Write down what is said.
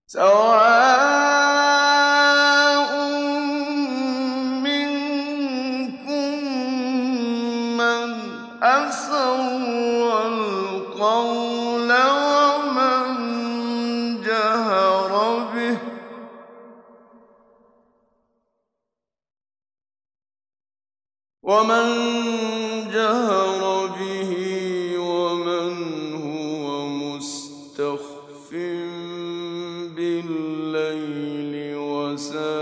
سَوَاءٌ مِّنكُم مَّنْ أَسَرَّ الْقَوْلَ وَمَن جَهَرَ بِهِ وَمَنْ هُوَ مُسْتَخْفٍ بِاللَّيْلِ وَسَارِبٌ